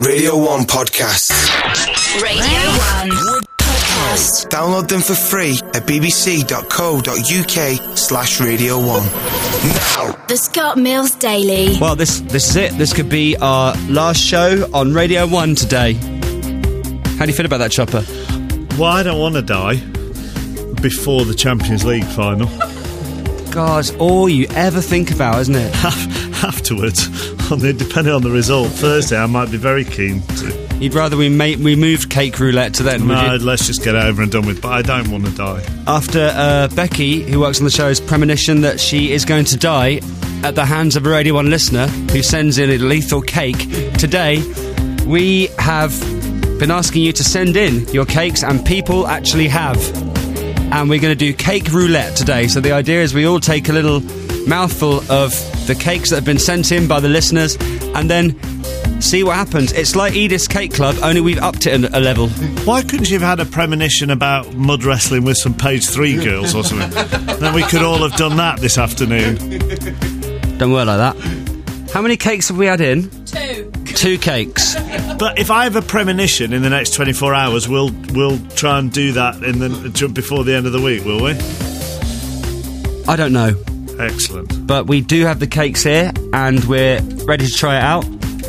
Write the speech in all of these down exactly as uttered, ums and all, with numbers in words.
Radio one podcasts. Radio one podcast. Download them for free at bbc.co.uk slash Radio one. Now. The Scott Mills Daily. Well, this this is it. This could be our last show on Radio one today. How do you feel about that, Chopper? Well, I don't want to die before the Champions League final. God, all you ever think about, isn't it? Afterwards, on the, depending on the result, Thursday, I might be very keen to. You'd rather we made, we moved cake roulette to then, would No, you? let's just get it over and done with, but I don't want to die. After uh, Becky, who works on the show's premonition that she is going to die at the hands of a Radio one listener who sends in a lethal cake, today we have been asking you to send in your cakes, and people actually have. And we're going to do cake roulette today. So the idea is we all take a little mouthful of the cakes that have been sent in by the listeners and then see what happens. It's like Edith's Cake Club, only we've upped it a level. Why couldn't you have had a premonition about mud wrestling with some page three girls or something? Then we could all have done that this afternoon. Don't work like that. How many cakes have we had in? Two. Two cakes. But if I have a premonition in the next twenty-four hours, we'll we'll try and do that in the before the end of the week, will we? I don't know. Excellent. But we do have the cakes here, and we're ready to try it out.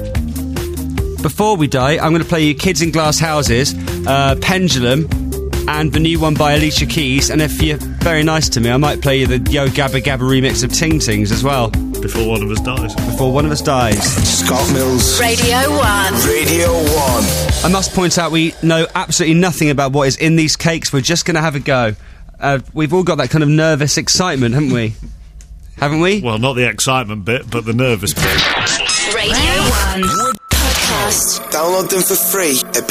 Before we die, I'm going to play you Kids in Glass Houses, uh, Pendulum, and the new one by Alicia Keys. And if you're very nice to me, I might play you the Yo Gabba Gabba remix of Ting Tings as well. Before one of us dies. Before one of us dies. Scott Mills. Radio one. Radio one. I must point out we know absolutely nothing about what is in these cakes. We're just going to have a go. Uh, we've all got that kind of nervous excitement, haven't we? Haven't we? Well, not the excitement bit, but the nervous bit. Radio one podcast. Download them for free at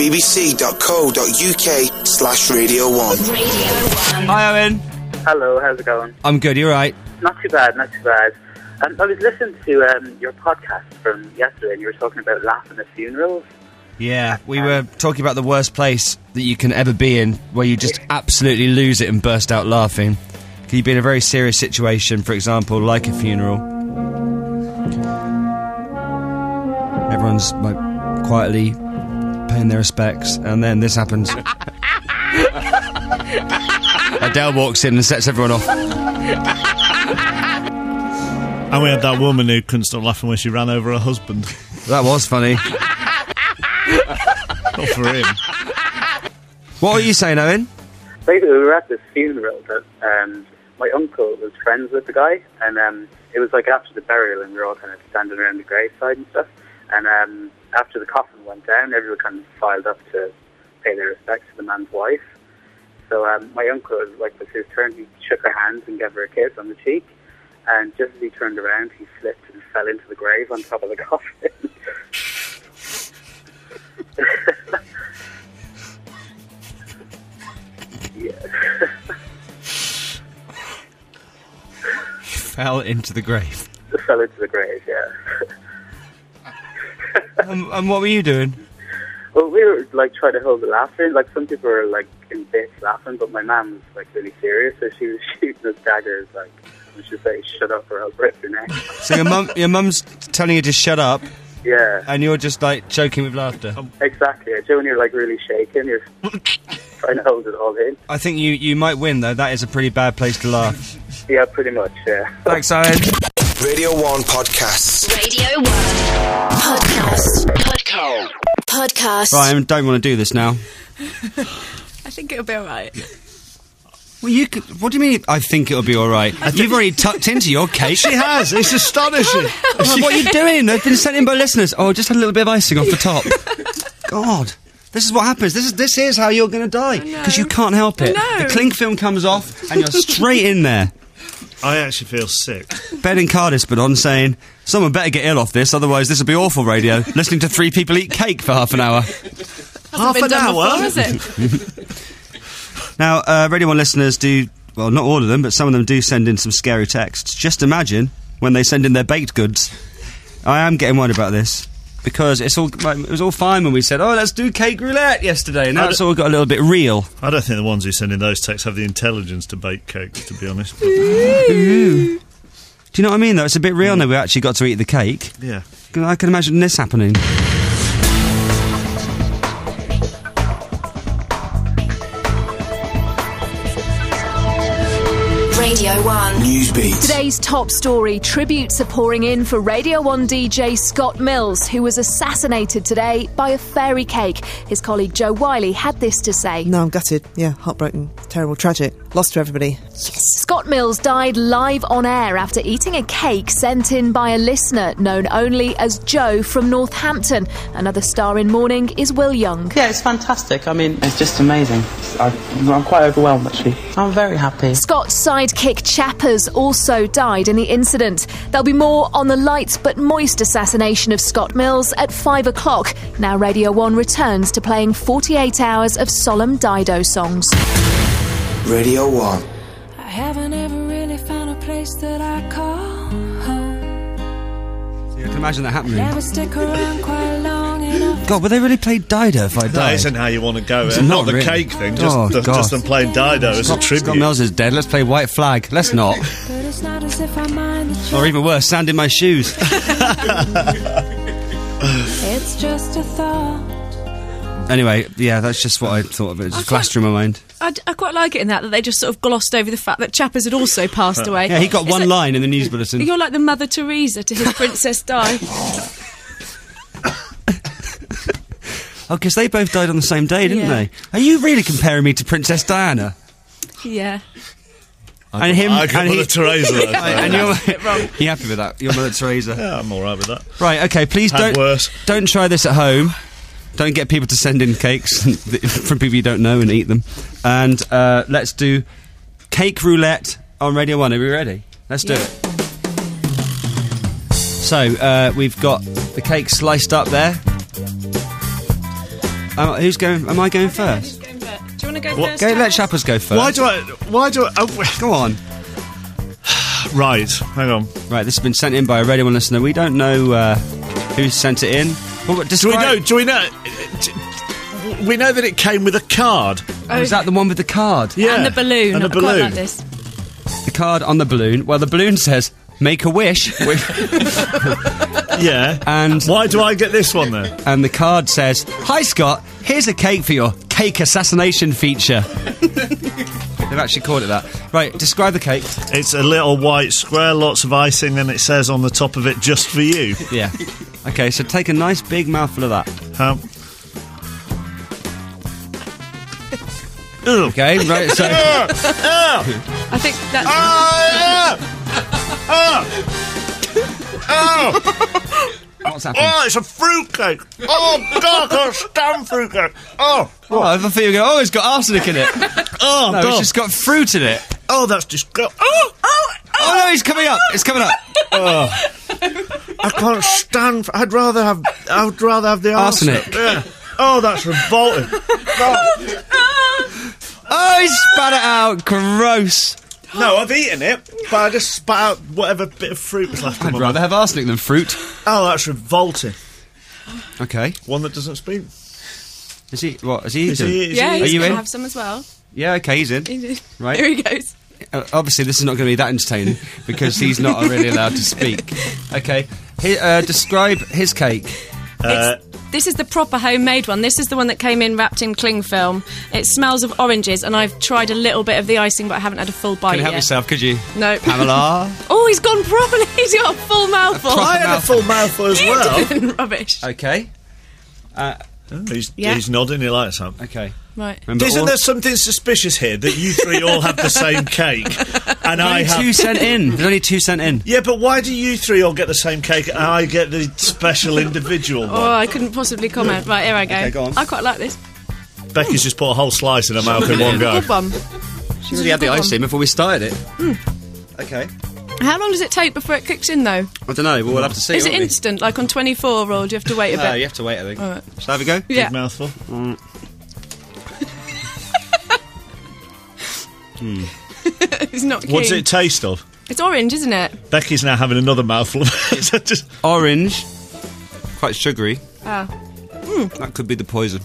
bbc.co.uk slash Radio one. Radio one. Hi, Owen. Hello, how's it going? I'm good, you're right. Not too bad, not too bad. Um, I was listening to um, your podcast from yesterday, and you were talking about laughing at funerals. Yeah, we were talking about the worst place that you can ever be in, where you just absolutely lose it and burst out laughing. Can you be in a very serious situation, for example, like a funeral? Everyone's like quietly paying their respects, and then this happens. Adele walks in and sets everyone off. And we had that woman who couldn't stop laughing when she ran over her husband. That was funny. Not for him. What were you saying, Owen? Basically, we were at this funeral that um, my uncle was friends with the guy, and um, it was like after the burial, and we were all kind of standing around the graveside and stuff. And um, after the coffin went down, everyone kind of filed up to pay their respects to the man's wife. So um, my uncle, like, it was his turn. He shook her hands and gave her a kiss on the cheek. And just as he turned around, he slipped and fell into the grave on top of the coffin. Yeah. Fell into the grave. Fell into the grave, yeah. um, and what were you doing? Well, we were, like, trying to hold the laughter in. Like, some people were, like, in bits laughing, but my mum was, like, really serious, so she was shooting us daggers, like, we should say, shut up or I'll break your neck. So your mum, your mum's telling you to shut up, Yeah. and you're just, like, choking with laughter. Exactly. Do you know when you're, like, really shaking, you're trying to hold it all in? I think you, you might win, though. That is a pretty bad place to laugh. Yeah, pretty much, yeah. Thanks, Owen. Radio one podcasts. Radio one podcast. Podcast. Podcast. Right, I don't want to do this now. I think it'll be alright. Well, you could, what do you mean, I think it'll be alright? You've already tucked into your cake. She has. It's astonishing. Oh, what are you doing? They've been sent in by listeners. Oh, just had a little bit of icing off the top. God. This is what happens. This is this is how you're going to die. Because you can't help it. No. The cling film comes off, and you're straight in there. I actually feel sick. Ben in Cardiff's been on saying, someone better get ill off this, otherwise this will be awful radio. Listening to three people eat cake for half an hour. Half Been an done hour? before, has it? Now, uh, Radio one listeners do, well, not all of them, but some of them do send in some scary texts. Just imagine when they send in their baked goods. I am getting worried about this. Because it's all like, it was all fine when we said, oh, let's do cake roulette yesterday, and now it's all got a little bit real. I don't think the ones who send in those texts have the intelligence to bake cakes, to be honest. But, Ooh. Do you know what I mean, though? It's a bit real now we actually got to eat the cake. yeah. I can imagine this happening. Radio one. Newsbeat. Today's top story. Tributes are pouring in for Radio one D J Scott Mills, who was assassinated today by a fairy cake. His colleague Joe Wiley had this to say. No, I'm gutted. Yeah, heartbroken. Terrible, tragic. Lost to everybody. Scott Mills died live on air after eating a cake sent in by a listener known only as Joe from Northampton. Another star in mourning is Will Young. Yeah, it's fantastic. I mean, it's just amazing. I, I'm quite overwhelmed, actually. I'm very happy. Scott's sidekick Chappers also died in the incident. There'll be more on the light but moist assassination of Scott Mills at five o'clock. Now Radio one returns to playing forty-eight hours of solemn Dido songs. Radio one. I haven't ever really found a place that I call home. You can imagine that happening. Never stick around quite long enough. God, would they really play Dido if I died? That isn't how you want to go. It's Uh, not not the really. cake thing, just, Oh, just, God. just them playing Dido as a Scott, tribute. Scott Mills is dead. Let's play White Flag. Let's not. But it's not as if I mind the Or even worse, sand in my shoes. It's just a thought. Anyway, yeah, that's just what I thought of it. It just flashed through my mind. I, d- I quite like it in that that they just sort of glossed over the fact that Chappers had also passed away. Yeah, he got It's one like- line in the news bulletin. You're like the Mother Teresa to his Princess Di. Oh, because they both died on the same day, didn't Yeah. they? Are you really comparing me to Princess Diana? Yeah. And him, I got and Mother he- Teresa. and you're, you happy with that? You're Mother Teresa. Yeah, I'm all right with that. Right, okay, please Had don't worse. don't try this at home. Don't get people to send in cakes from people you don't know and eat them. And uh, let's do cake roulette on Radio one. Are we ready? Let's do Yeah. it. So, uh, we've got the cake sliced up there. Um, who's going? Am I going first? Do you want to go What? first? Go, let Charles? Chappers go first. Why do I... Why do I... Oh, Go on. right, hang on. Right, this has been sent in by a Radio one listener. We don't know uh, who sent it in. Well, what- Do we describe- know... Do we know... d- We know that it came with a card. Oh, is that the one with the card? Yeah. And the balloon. And the I quite balloon. like this. The card on the balloon. Well, the balloon says, make a wish. Yeah. And Why do I get this one then? and the card says, hi, Scott, here's a cake for your cake assassination feature. They've actually called it that. Right, describe the cake. It's a little white square, lots of icing, and it says on the top of it, just for you. Yeah. Okay, so take a nice big mouthful of that. Um, Okay, right, so... I think that's... What's happened? Oh, it's a fruitcake. Oh, God, I can't stand fruitcake. Oh, Oh, I thought you were going, oh, it's got arsenic in it. oh, No, God. it's just got fruit in it. Oh, that's disgusting. Oh, oh, Oh, no, he's coming up. It's coming up. I can't stand. fr- I'd rather have. I'd rather have the Arsenic. Yeah. Oh, that's revolting. Oh. Oh, he spat it out. Gross. No, I've eaten it, but I just spat out whatever bit of fruit was left in I'd my rather mouth. have arsenic than fruit. Oh, that's revolting. Okay. One that doesn't speak. Is he, what, is he Is eating? he- is yeah, he- Are he's you going to in? have some as well. Yeah, okay, he's in. Right. Here he goes. Uh, obviously, this is not going to be that entertaining because he's not really allowed to speak. Okay. He, uh, describe his cake. Uh, It's, this is the proper homemade one. This is the one that came in wrapped in cling film. It smells of oranges, and I've tried a little bit of the icing, but I haven't had a full bite Can you help yet. yourself, could you? No. Pamela? Oh, he's gone properly. He's got a full mouthful. proper- I had a full mouthful as You well. didn't, rubbish. Okay. Uh, Oh, he's, Yeah. he's nodding. He likes that. okay. Right. Remember Isn't all- there something suspicious here that you three all have the same cake, and I only have two sent in. There's only two sent in. Yeah, but why do you three all get the same cake and I get the special individual one? Oh, I couldn't possibly comment. Right, here I go. Okay, go on. I quite like this. Becky's just put a whole slice in her mouth in one go. Good one. She already had the icing before we started it. Hmm. Okay. How long does it take before it cooks in, though? I don't know, but we'll have to see. Is it won't we? instant, like on twenty-four, or do you have to wait a No, bit? you have to wait, I think. All right. Shall I have a go? Yeah. Big mouthful. He's not keen. What's it taste of? It's orange, isn't it? Becky's now having another mouthful of it. Just- Orange. Quite sugary. Ah. That could be the poison.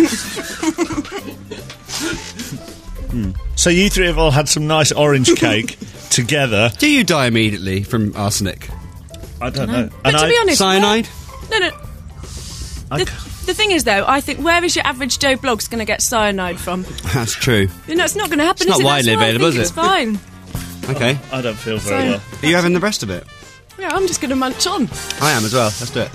So you three have all had some nice orange cake together. Do you die immediately from arsenic? I don't know. But to I, be honest, Cyanide? no, no. I, The, the thing is, though, I think where is your average Joe Bloggs going to get cyanide from? That's true. You know, it's not going to happen. It's is not it? That's widely why I available, think is it's it? fine. Okay. I don't feel very So- well. Are you having the rest of it? Yeah, I'm just going to munch on. I am as well. Let's do it.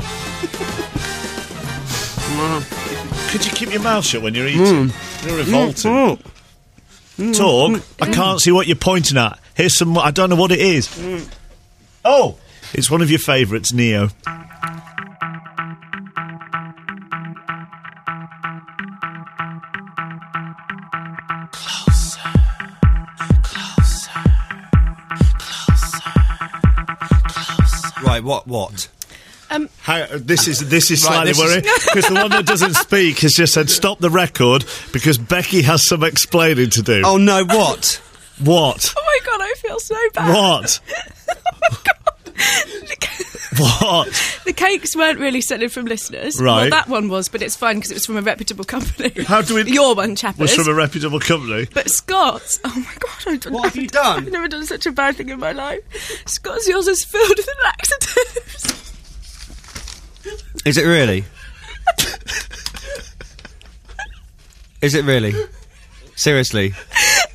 Could you keep your mouth shut when you're eating? You're revolting. Talk. I can't see what you're pointing at. Here's some. I don't know what it is. Oh, it's one of your favourites, Neo. Right, what, what? Um, How, this is this is Right, slightly this worrying is- because the one that doesn't speak has just said stop the record because Becky has some explaining to do. Oh, no, what? What? oh my god, I feel so bad. What? What? The cakes weren't really selling from listeners. Right. Well, that one was, but it's fine because it was from a reputable company. How do we? Your one, Chappers. Was from a reputable company. But Scott's, oh my god, I've done, What have you done? I've never done such a bad thing in my life. Scott's, yours is filled with laxatives. Is it really? Is it really? Seriously? You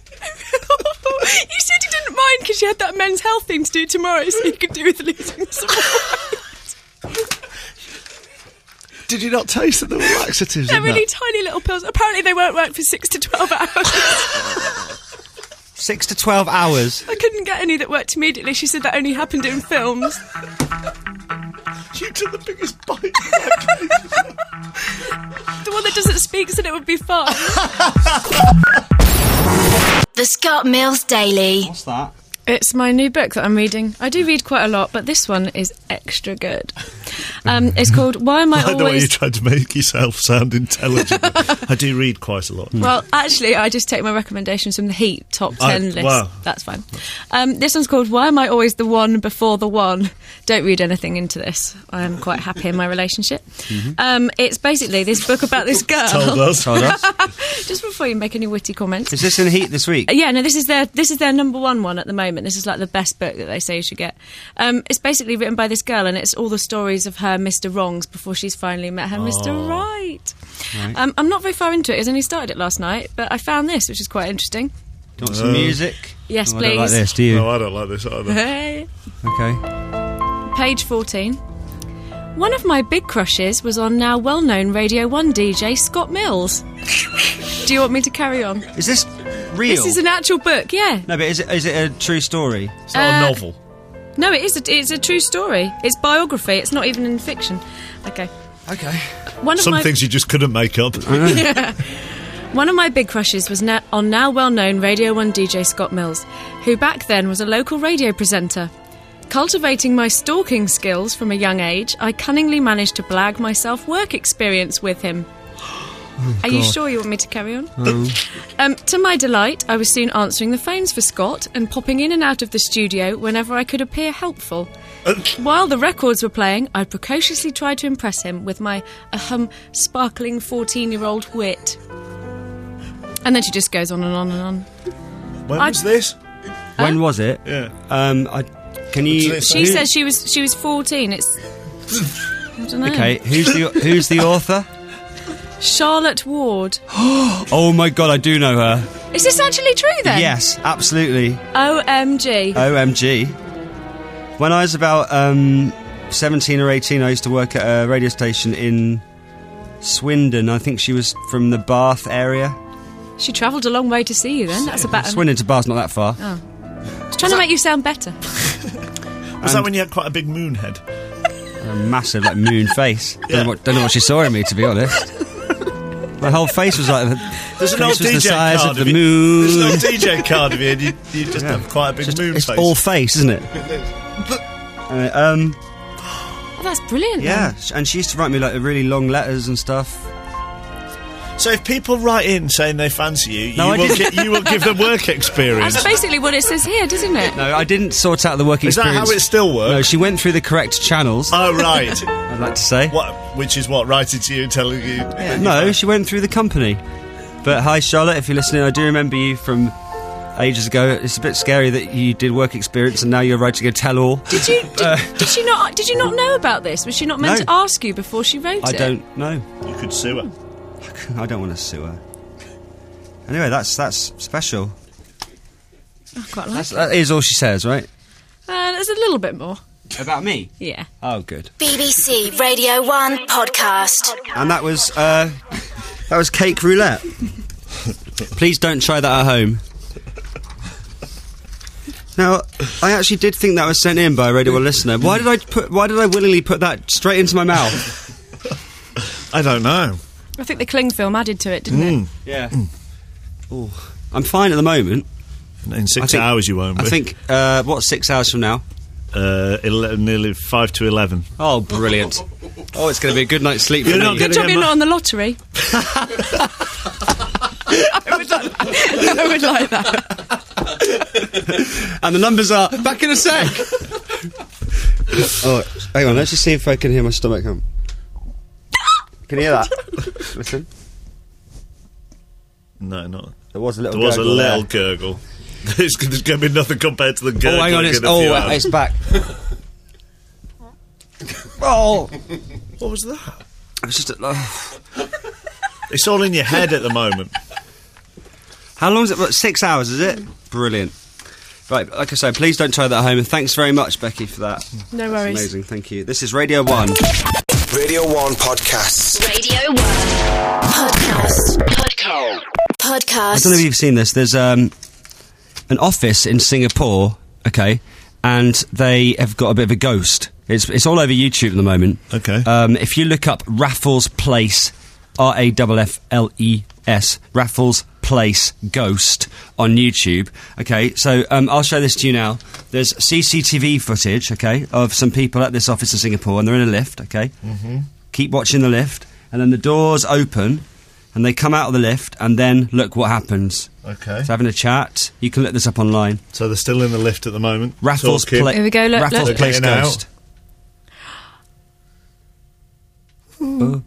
said you didn't mind because you had that men's health thing to do tomorrow, so you could do with losing some weight. Did you not taste that there were laxatives They're in really that? tiny little pills. Apparently they won't work for six to twelve hours. Six to twelve hours. I couldn't get any that worked immediately. She said that only happened in films. You took the biggest bite. The one that doesn't speak said it would be fun. The Scott Mills Daily. What's that? It's my new book that I'm reading. I do read quite a lot, but this one is extra good. Um, it's called Why Am I I like the way you Always... tried to make yourself sound intelligent. I do read quite a lot. Well, actually, I just take my recommendations from the Heat top I- ten list. wow. That's fine. Um, this one's called Why Am I Always the One Before the One? Don't read anything into this. I am quite happy in my relationship. Um, it's basically this book about this girl. Told us. Told us. Just before you make any witty comments. Is this in Heat this week? Uh, Yeah, no, this is their this is their number one one at the moment. This is like the best book that they say you should get. Um, it's basically written by this girl, and it's all the stories of her Mister Wrongs before she's finally met her Mister Right. Right. Um, I'm not very far into it. I only started it last night, but I found this, which is quite interesting. Do you want some Uh, music? Yes, Oh, I don't like please. this, do you? No, I don't like this either. Hey. Okay. Page fourteen. One of my big crushes was on now well-known Radio one D J Scott Mills. Do you want me to carry on? Is this real? This is an actual book, yeah. No, but is it, is it a true story? It's not Uh, a novel. No, it is. A, it's a true story. It's biography. It's not even in fiction. Okay. Okay. One of Some my things you just couldn't make up. one of my big crushes was na- on now well-known Radio one D J Scott Mills, who back then was a local radio presenter. Cultivating my stalking skills from a young age, I cunningly managed to blag myself work experience with him. Are you God. sure you want me to carry on? Um, to my delight, I was soon answering the phones for Scott and popping in and out of the studio whenever I could appear helpful. While the records were playing, I precociously tried to impress him with my ahem, sparkling fourteen-year-old wit. And then she just goes on and on and on. When I- was this? When was it? Yeah. Um, I, can you... What's this? She who- says she was she was fourteen. It's I don't know. Okay, who's the who's the author? Charlotte Ward. Oh my god, I do know her. Is this actually true then? Yes, absolutely. O M G. O M G. When I was about um, seventeen or eighteen, I used to work at a radio station in Swindon. I think she was from the Bath area. She travelled a long way to see you then. That's a bad. Swindon to Bath's not that far. Oh. It's trying to make you sound better. Was that when you had quite a big moon head? A massive, like, moon face. Yeah. Don't, know what, don't know what she saw in me, to be honest. My whole face was like... The, There's an face old was D J the size card of the of you. moon. There's an old D J card of you, and you, you just Yeah. have quite a big Just- moon it's face. all face, isn't it? Anyway, um, Oh, that's brilliant. yeah, then. sh- and she used to write me, like, really long letters and stuff. So if people write in saying they fancy you, No, you, I will didn't. gi- you will give them work experience. That's basically what it says here, doesn't it? No, I didn't sort out the work Is that experience. how it still No, works? she went through the correct channels, Oh, right. I'd like to say. What? Which is what? Writing to you and telling you... No, she went through the company. But hi, Charlotte, if you're listening, I do remember you from ages ago. It's a bit scary that you did work experience and now you're writing a tell-all. Did you? Did, did she not? Did you not know about this? Was she not meant No. to ask you before she wrote I it? don't know. You could sue her. I don't want to sue her. Anyway, that's that's special. I quite like That's, it. that is all she says, right? Uh, there's a little bit more. About me? Yeah. Oh, good. B B C Radio one podcast. And that was uh, that was cake roulette. Please don't try that at home. Now, I actually did think that was sent in by a Radio one listener. Why did I put? Why did I willingly put that straight into my mouth? I don't know. I think the cling film added to it, didn't Mm. it? Yeah. Oh, I'm fine at the moment. In six I think- hours you won't be. I think uh, what six hours from now? Uh, ele- nearly five to eleven. Oh, brilliant! Oh, it's going to be a good night's sleep for You're me. not Good gonna job get you're mu- not on the lottery. I would like that. I would like that. And the numbers are back in a sec. Oh, hang on. Let's just see if I can hear my stomach hum. Can you hear that? Listen. No, not. There was a little. There was a gurgle little there. gurgle. There's, there's going to be nothing compared to the gurgle. Oh, hang on. It's, in a oh, few uh, hours. it's back. Oh, What was that? it was just. A, oh. It's all in your head at the moment. How long is it? What, six hours, is it? Brilliant. Right, like I say, please don't try that at home. And thanks very much, Becky, for that. No That's worries. amazing. Thank you. This is Radio One. Radio one Podcasts. Radio one podcast. Podcast. I Podcast. don't know if you've seen this. There's um, an office in Singapore, okay, and they have got a bit of a ghost. It's it's all over YouTube at the moment. Okay. Um, if you look up Raffles Place, R A F F L E S, Raffles Place Ghost on YouTube. Okay, so um, I'll show this to you now. There's C C T V footage, okay, of some people at this office in Singapore, and they're in a lift, okay? Mm-hmm. Keep watching the lift, and then the doors open, and they come out of the lift, and then look what happens. Okay. So having a chat. You can look this up online. So they're still in the lift at the moment. Raffles Talking. Place. Here we go, look, Raffles look. Place They're getting Ghost. Oh,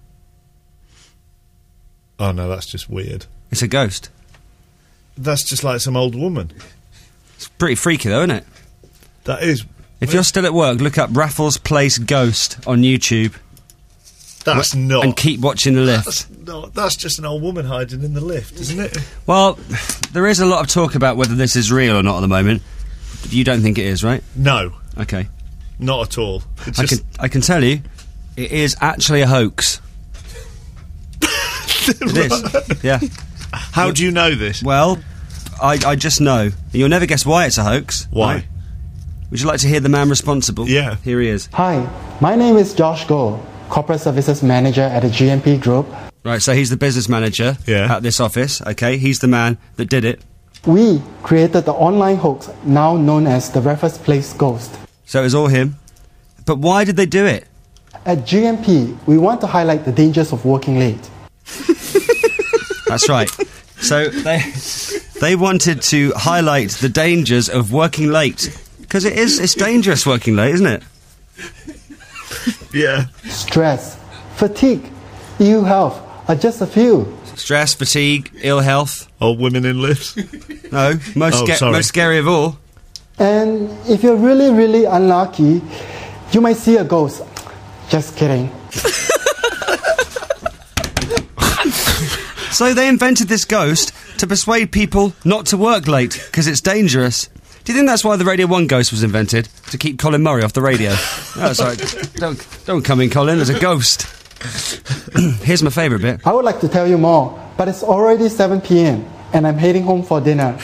Oh no, that's just weird. it's a ghost. That's just like some old woman. It's pretty freaky, though, isn't it? That is. If you're still at work, look up Raffles Place Ghost on YouTube That's not. and keep watching the lift. That's not. That's just an old woman hiding in the lift, isn't it? Well, there is a lot of talk about whether this is real or not at the moment. You don't think it is, right? No, Okay. not at all. It's I just. can I can tell you, it is actually a hoax. It is. Yeah. How do you know this? Well, I, I just know. You'll never guess why it's a hoax. Why? right? Would you like to hear the man responsible? Yeah. Here he is. Hi, my name is Josh Goh, Corporate Services Manager at the G M P Group. Right, so he's the business manager Yeah. at this office, okay? He's the man that did it. We created the online hoax now known as the Raffles Place Ghost. So it was all him. But why did they do it? At G M P, we want to highlight the dangers of working late. That's right. So they they wanted to highlight the dangers of working late. Because it is, it's dangerous working late, isn't it? Yeah. Stress, fatigue, ill health are just a few. Stress, fatigue, ill health. Old women in lifts. No, most, Oh, sca- sorry. most scary of all. And if you're really, really unlucky, you might see a ghost. Just kidding. So they invented this ghost to persuade people not to work late because it's dangerous. Do you think that's why the Radio one ghost was invented? To keep Colin Murray off the radio? No, sorry. Don't, don't come in, Colin. There's a ghost. Here's my favourite bit. I would like to tell you more, but it's already seven p.m. and I'm heading home for dinner.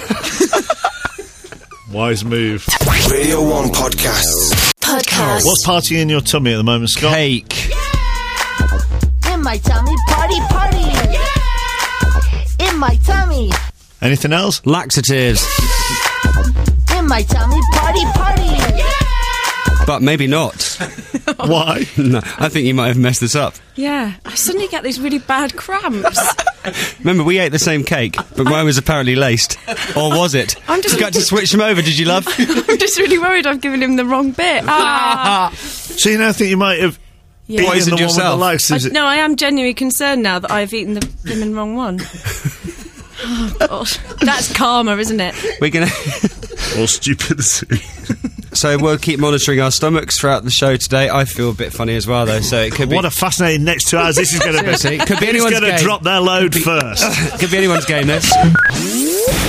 Wise move. Radio one Podcasts. Podcast. What's partying in your tummy at the moment, Scott? Cake. In my tummy, party, party. In my tummy, Anything else? Laxatives. in my tummy, party, party. But maybe not. Why? No, I think you might have messed this up. Yeah, I suddenly get these really bad cramps. Remember, we ate the same cake, but mine was apparently laced. Or was it? I'm just- You got to switch them over, did you, love? I'm just really worried I've given him the wrong bit. Ah. So you now think you might have Yeah. eaten Poisoned the one yourself. with the laxatives? I, no, I am genuinely concerned now that I've eaten the blimmin' wrong one. Oh, God. That's karma, isn't it? We're going to... Or stupidity. So we'll keep monitoring our stomachs throughout the show today. I feel a bit funny as well, though, so it could be... What a fascinating next two hours this is going to be. Seriously, it could be Who's anyone's going to game. drop their load first? Could be anyone's game, this.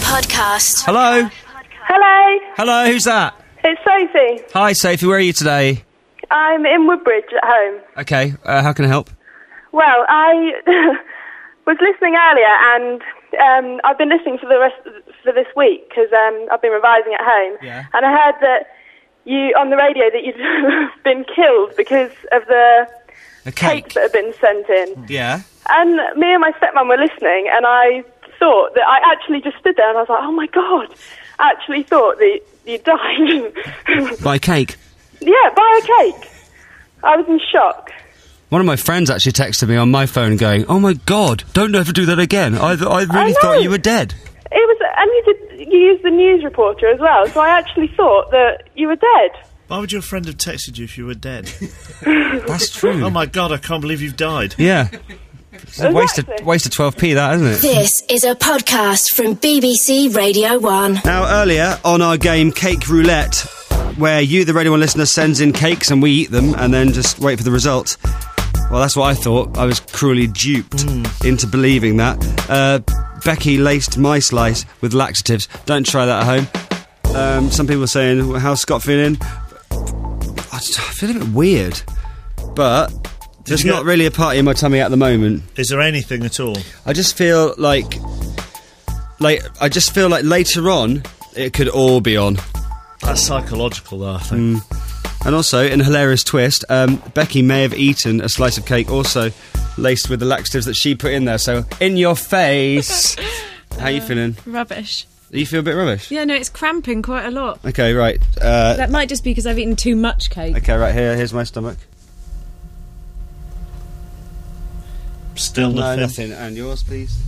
podcast. Hello? Hello, Hello, who's that? it's Sophie. Hi, Sophie, where are you today? I'm in Woodbridge at home. Okay, uh, how can I help? Well, I was listening earlier, and um, I've been listening for the rest for this week because um, I've been revising at home. Yeah. And I heard that you on the radio that you'd been killed because of the A cake. cakes that have been sent in. Yeah. And me and my stepmom were listening, and I thought that I actually just stood there and I was like, oh my god, I actually thought that you died. By cake. Yeah, by a cake. I was in shock. One of my friends actually texted me on my phone going, oh my god, don't ever do that again. I, th- I really I know. thought you were dead. It was, and you did. You used the news reporter as well, so I actually thought that you were dead. Why would your friend have texted you if you were dead? That's true. Oh my god, I can't believe you've died. Yeah. It's a waste of, waste of twelve p, that, isn't it? This is a podcast from B B C Radio one. Now, earlier on our game Cake Roulette, where you, the Radio one listener, sends in cakes and we eat them and then just wait for the result. Well, that's what I thought. I was cruelly duped mm. into believing that. Uh, Becky laced my slice with laxatives. Don't try that at home. Um, some people are saying, how's Scott feeling? I, just, I feel a bit weird. But there's not really a party in my tummy at the moment. Is there anything at all? I just feel like... like I just feel like later on, it could all be on. That's psychological, though, I think. Mm. And also, in a hilarious twist, um, Becky may have eaten a slice of cake also laced with the laxatives that she put in there. So, in your face. How are you feeling? Rubbish. You feel a bit rubbish? Yeah, no, it's cramping quite a lot. Okay, right. Uh, that might just be because I've eaten too much cake. Okay, right, here, here's my stomach. Still no, nothing. nothing. And yours, please.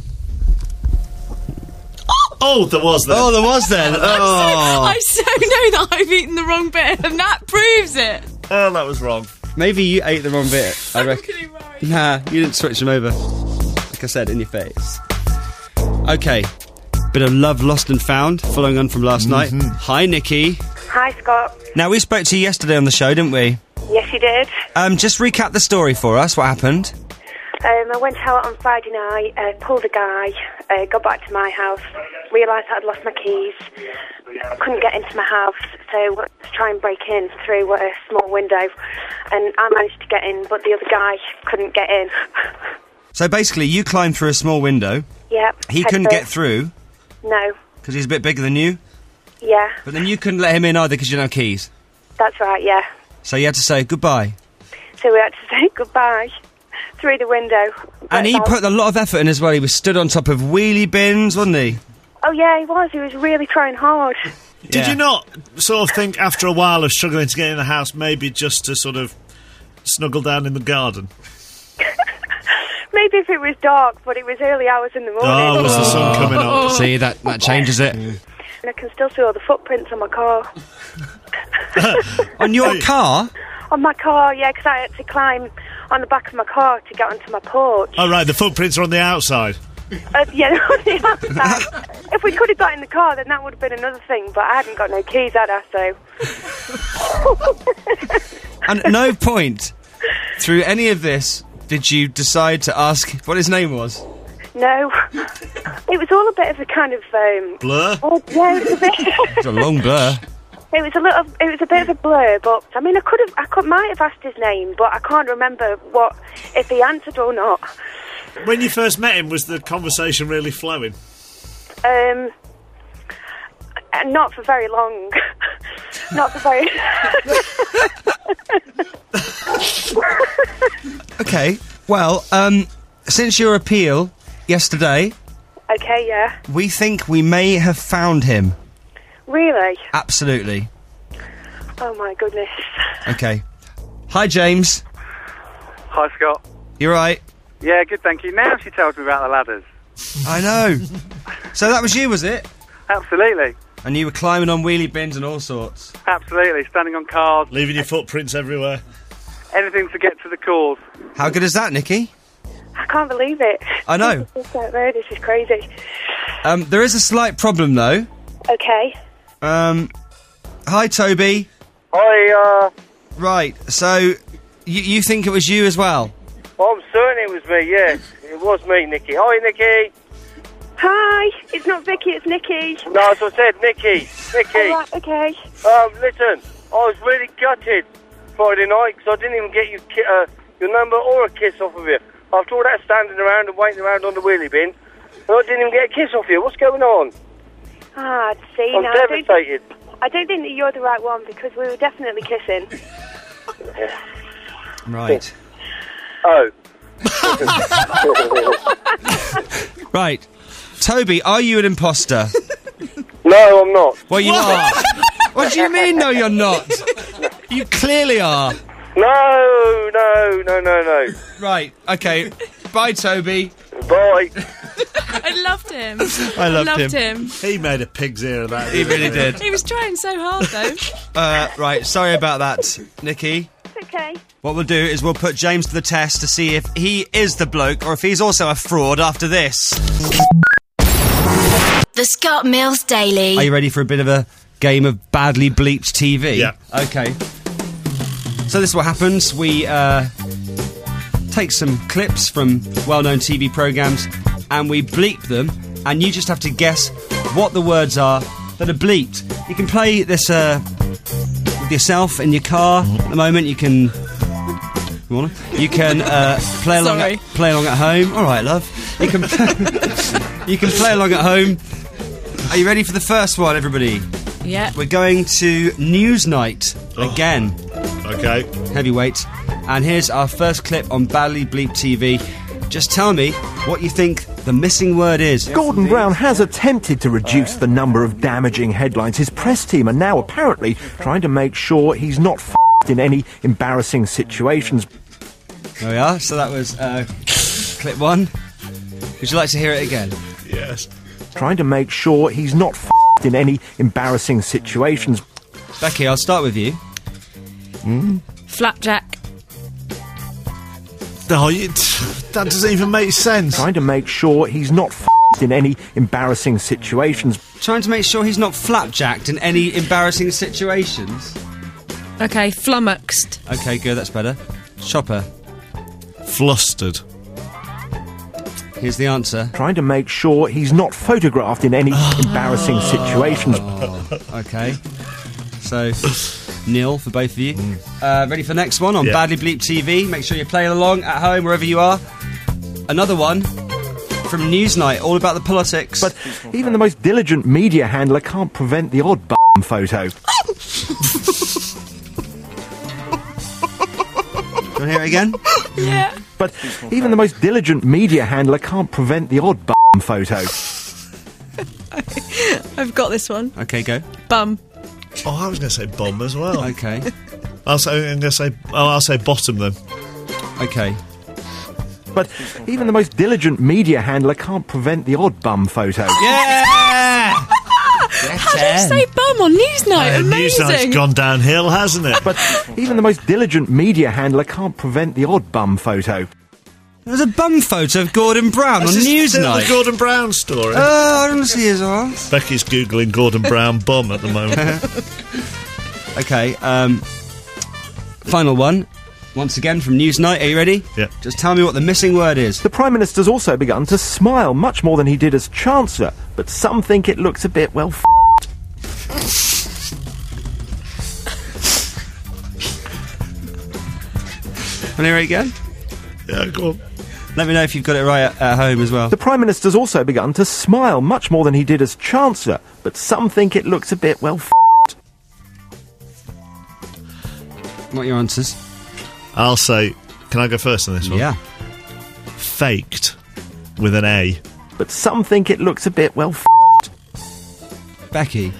Oh, there was then. Oh, there was then. Oh. I so know that I've eaten the wrong bit, and that proves it. Oh, that was wrong. Maybe you ate the wrong bit, I reckon. Right. Nah, you didn't switch them over. Like I said, in your face. Okay. Bit of love lost and found, following on from last mm-hmm. night. Hi, Nikki. Hi, Scott. Now, we spoke to you yesterday on the show, didn't we? Yes, you did. Um, just recap the story for us. What happened? Um, I went out on Friday night, uh, pulled a guy, uh, got back to my house, realised I'd lost my keys, couldn't get into my house, so went to try and break in through a small window, and I managed to get in, but the other guy couldn't get in. So basically, you climbed through a small window. Yep. He couldn't first. get through. No. Because he's a bit bigger than you? Yeah. But then you couldn't let him in either because you didn't have keys. That's right, yeah. So you had to say goodbye. So we had to say goodbye. Through the window. And he put a lot of effort in as well. He was stood on top of wheelie bins, wasn't he? Oh, yeah, he was. He was really trying hard. Did yeah. you not sort of think after a while of struggling to get in the house, maybe just to sort of snuggle down in the garden? Maybe if it was dark, but it was early hours in the morning. Oh, was the sun coming up? See, that, that changes it. And I can still see all the footprints on my car. On your car? On my car, yeah, because I had to climb on the back of my car to get onto my porch. Oh, right, the footprints are on the outside. Uh, yeah, on the outside. If we could have got in the car, then that would have been another thing, but I hadn't got no keys, had I, so... And at no point through any of this did you decide to ask what his name was? No. It was all a bit of a kind of... Um, blur? Oh, yeah, it was a bit... It's a long blur. It was a little. It was a bit of a blur, but I mean, I could have. I could might have asked his name, but I can't remember what if he answered or not. When you first met him, was the conversation really flowing? Um, not for very long. Not for very. Okay. Well, um, since your appeal yesterday, okay, yeah, we think we may have found him. Really? Absolutely. Oh, my goodness. Okay. Hi, James. Hi, Scott. You right? Yeah, good, thank you. Now she tells me about the ladders. I know. So that was you, was it? Absolutely. And you were climbing on wheelie bins and all sorts? Absolutely. Standing on cars. Leaving your footprints everywhere. Anything to get to the cause. How good is that, Nikki? I can't believe it. I know. This is crazy. Um, there is a slight problem, though. Okay. Um, hi, Toby. Hi, uh... Right, so, you, you think it was you as well? I'm certain it was me, yes. It was me, Nikki. Hi, Nikki. Hi, it's not Vicky, it's Nikki. No, as I said, Nikki. Nikki. All right, okay. Um, listen, I was really gutted Friday night because I didn't even get your, ki- uh, your number or a kiss off of you. After all that standing around and waiting around on the wheelie bin, and I didn't even get a kiss off you. What's going on? Ah, see, I'm now, devastated. I don't, I don't think that you're the right one because we were definitely kissing. Right. Oh. Right. Toby, are you an imposter? No, I'm not. Well, you are. What do you mean, no, you're not? You clearly are. No, no, no, no, no. Right, okay. Bye, Toby. Bye. I loved him. I loved, him. He made a pig's ear of that. He really did. He was trying so hard, though. Uh, right, sorry about that, Nikki. Okay. What we'll do is we'll put James to the test to see if he is the bloke or if he's also a fraud after this. The Scott Mills Daily. Are you ready for a bit of a game of badly bleeped T V? Yeah. Okay. So this is what happens. We uh, take some clips from well-known T V programmes and we bleep them, and you just have to guess what the words are that are bleeped. You can play this uh, with yourself in your car at the moment. You can... You wanna? You can uh, play along. Sorry. At, play along at home. All right, love. You can. You can play along at home. Are you ready for the first one, everybody? Yeah. We're going to Newsnight again. Okay. Heavyweight. And here's our first clip on Badly Bleep T V. Just tell me what you think the missing word is. Gordon Brown has attempted to reduce the number of damaging headlines. His press team are now apparently trying to make sure he's not f***ed in any embarrassing situations. There we are. So that was uh, clip one. Would you like to hear it again? Yes. Trying to make sure he's not f***ed in any embarrassing situations. Becky, I'll start with you. Mm. Flapjack. No, you, that doesn't even make sense. Trying to make sure he's not f***ed in any embarrassing situations. Trying to make sure he's not flapjacked in any embarrassing situations. Okay, flummoxed. Okay, good, that's better. Chopper. Flustered. Here's the answer. Trying to make sure he's not photographed in any embarrassing situations. Oh, okay. So, nil for both of you. Uh, ready for the next one on Yeah. Badly Bleep T V. Make sure you're playing along at home, wherever you are. Another one from Newsnight, all about the politics. But even the most diligent media handler can't prevent the odd b*** photo. Do you want to hear it again? Yeah. But even the most diligent media handler can't prevent the odd b*** photo. I've got this one. Okay, go. Bum. Oh, I was going to say bomb as well. Okay. I'll say, I'm going to say, oh, I'll say bottom then. Okay. But even the most diligent media handler can't prevent the odd bum photo. Yeah! How do you say bum on Newsnight? Uh, Amazing. Newsnight's gone downhill, hasn't it? But even the most diligent media handler can't prevent the odd bum photo. There's a bum photo of Gordon Brown Is on this still Newsnight. the Gordon Brown story? Oh, I don't see his arse. Becky's googling Gordon Brown bum at the moment. Okay, um... final one. Once again from Newsnight. Are you ready? Yeah. Just tell me what the missing word is. The Prime Minister's also begun to smile much more than he did as Chancellor, but some think it looks a bit, well, f***ed. Want to hear it again? Yeah, go on. Let me know if you've got it right at, at home as well. The Prime Minister's also begun to smile much more than he did as Chancellor, but some think it looks a bit, well, f***ed. What are your answers? I'll say, can I go first on this one? Yeah. Faked with an A. But some think it looks a bit, well, f***ed. Becky?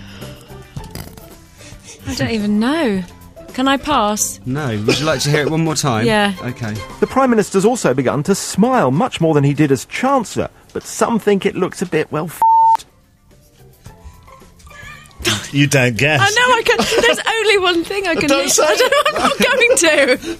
I don't even know. Can I pass? No. Would you like to hear it one more time? Yeah. Okay. The Prime Minister's also begun to smile much more than he did as Chancellor, but some think it looks a bit, well, f***ed. You don't guess. I know I can. There's only one thing I can Don't hear. say I don't know. I'm not going to.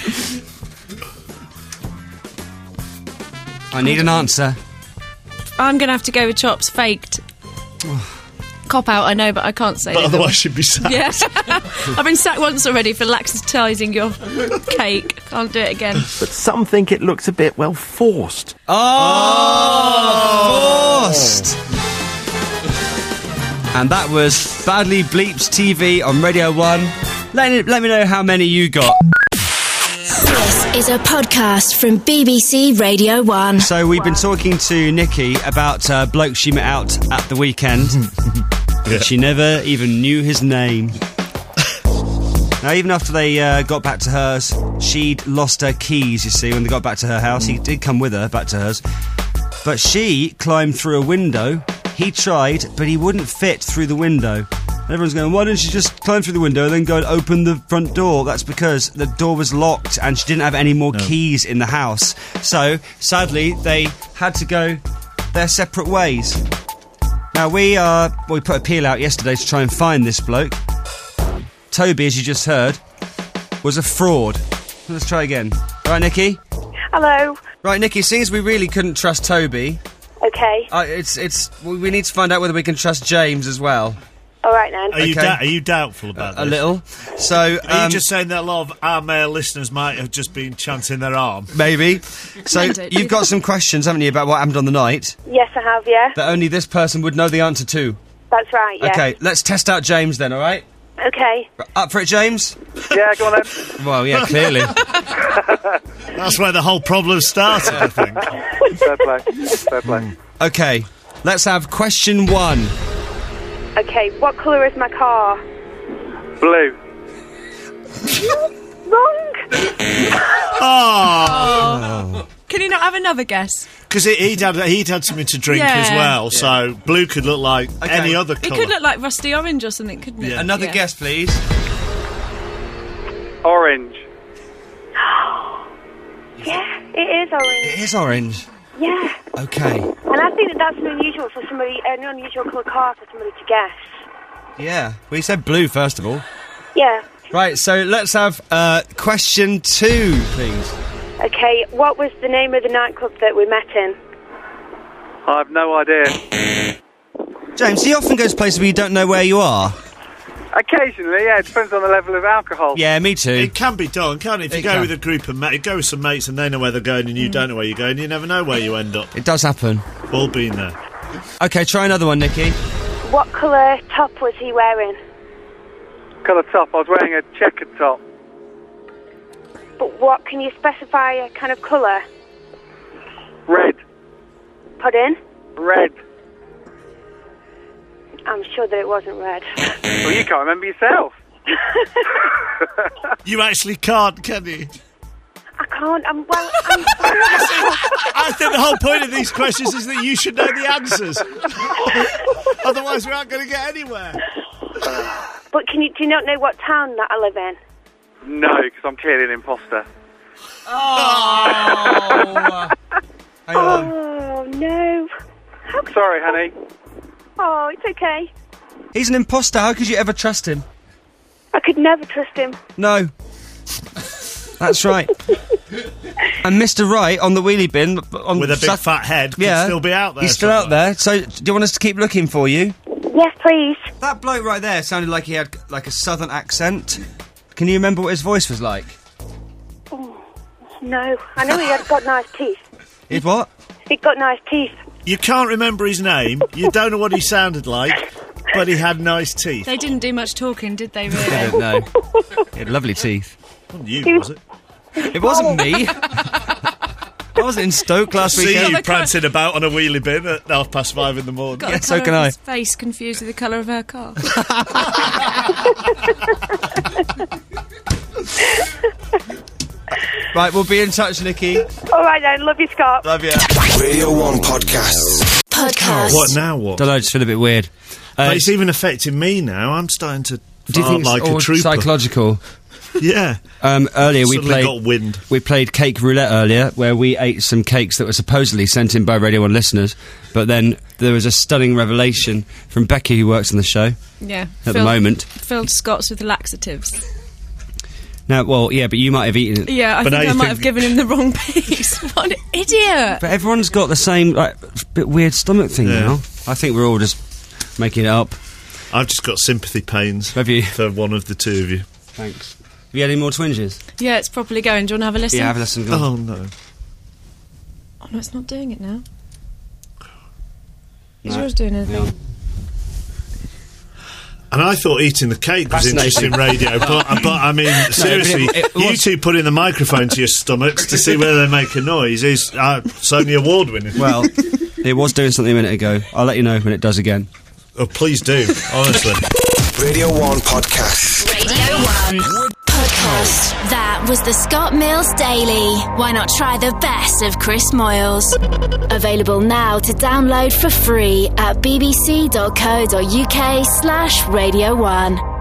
I need an answer. I'm going to have to go with chops. Faked. Cop out, I know, but I can't say But it. otherwise she'd be sacked. Yeah. I've been sacked once already for laxatising your cake. Can't do it again. But some think it looks a bit, well, forced. Oh! lost. And that was Badly Bleeps T V on Radio one. Let, let me know how many you got. This is a podcast from B B C Radio one. So we've been talking to Nikki about uh, bloke she met out at the weekend. Yeah. She never even knew his name. Now, even after they uh, got back to hers, she'd lost her keys, you see, when they got back to her house. He did come with her back to hers. But she climbed through a window. He tried, but he wouldn't fit through the window. And everyone's going, why didn't she just climb through the window and then go and open the front door? That's because the door was locked and she didn't have any more no. keys in the house. So, sadly, they had to go their separate ways. Now, we, uh, well, we put a peel out yesterday to try and find this bloke. Toby, as you just heard, was a fraud. Let's try again. Right, Nikki? Hello. Right, Nikki, seeing as we really couldn't trust Toby... Okay. Uh, it's, it's, we need to find out whether we can trust James as well. All right, then. Are you, Okay. da- are you doubtful about Uh, a this? little. So, Are um, you just saying that a lot of our male listeners might have just been chancing their arm? maybe. So, Mind it. you've got some questions, haven't you, about what happened on the night Yes, I have, yeah. that only this person would know the answer to? That's right, yeah. Okay, let's test out James then, all right? Okay. Up for it, James? Yeah, go on then. Well, yeah, clearly. That's where the whole problem started, I think. Fair play. Fair play. Okay, let's have question one. Okay, what colour is my car? Blue. Wrong! Oh! Can you not have another guess? Because he'd had, he'd had something to drink Yeah. as well, so blue could look like Okay. any other It colour. could look like rusty orange or something, couldn't it? Yeah. Another Yeah. guess, please. Orange. Yeah, it is orange. It is orange. Yeah. Okay. And I think that that's an unusual for somebody, an unusual colour car for somebody to guess. Yeah. Well, you said blue, first of all. Yeah. Right, so let's have uh, question two, please. Okay, what was the name of the nightclub that we met in? I have no idea. James, do you often go to places where you don't know where you are? Occasionally, yeah, it depends on the level of alcohol. Yeah, me too. It can be done, can't it? If you It go can. with a group of mates, you go with some mates and they know where they're going and you don't know where you're going, you never know where you end up. It does happen. We've all been there. Okay, try another one, Nikki. What colour top was he wearing? Colour top. I was wearing a checkered top. But what, can you specify a kind of colour? Red. Pardon? Red. I'm sure that it wasn't red. Well, you can't remember yourself. You actually can't, can you? I can't, I'm, well, I'm... I think the whole point of these questions is that you should know the answers. Otherwise we aren't going to get anywhere. But can you, do you not know what town that I live in? No, because I'm clearly an imposter. Oh! Hang on. Oh, no. How could Sorry, honey. Oh, it's okay. He's an imposter. How could you ever trust him? I could never trust him. No. That's right. And Mister Wright on the wheelie bin... On With a big Sat- fat head, could yeah, still be out there. He's still out somewhere. there. So, do you want us to keep looking for you? Yes, please. That bloke right there sounded like he had, like, a southern accent. Can you remember what his voice was like? Oh, no. I know he had got nice teeth. He'd what? He'd got nice teeth. You can't remember his name, you don't know what he sounded like, but he had nice teeth. They didn't do much talking, did they, really? I don't know. He had lovely teeth. Wasn't you, was it? It wasn't me. I wasn't in Stoke last See weekend. you prancing about on a wheelie bin at half past five in the morning. Got Yeah, the so colour can of I. his face confused with the colour of her car. Right, we'll be in touch, Nikki. All right, then. Love you, Scott. Love you. Radio one Podcasts. Podcast. What now, what? Don't know, I just feel a bit weird. Uh, But it's even affecting me now. I'm starting to do you fart think like it's a all trooper. psychological? Yeah. Um, earlier we Suddenly played got wind. we played cake roulette earlier, where we ate some cakes that were supposedly sent in by Radio One listeners, but then there was a stunning revelation from Becky, who works on the show Yeah. at the moment. Filled Scott's with laxatives. Now, well, yeah, but you might have eaten it. Yeah, I But now think I you might think- have given him the wrong piece. What an idiot! But everyone's got the same, like, bit weird stomach thing Yeah. now. I think we're all just making it up. I've just got sympathy pains Have you? for one of the two of you. Thanks. Have you had any more twinges? Yeah, it's properly going. Do you want to have a listen? Yeah, have a listen. Go on. Oh, no. Oh, no, it's not doing it now. Is yours doing anything? And I thought eating the cake was interesting radio, but, but I mean, seriously, no, it, it you was... two putting the microphone to your stomachs to see whether they make a noise is uh, Sony Award winning. Well, it was doing something a minute ago. I'll let you know when it does again. Oh, please do, honestly. Radio one Podcast. Radio one Podcast. That was the Scott Mills Daily. Why not try the best of Chris Moyles? Available now to download for free at bbc.co.uk slash Radio one.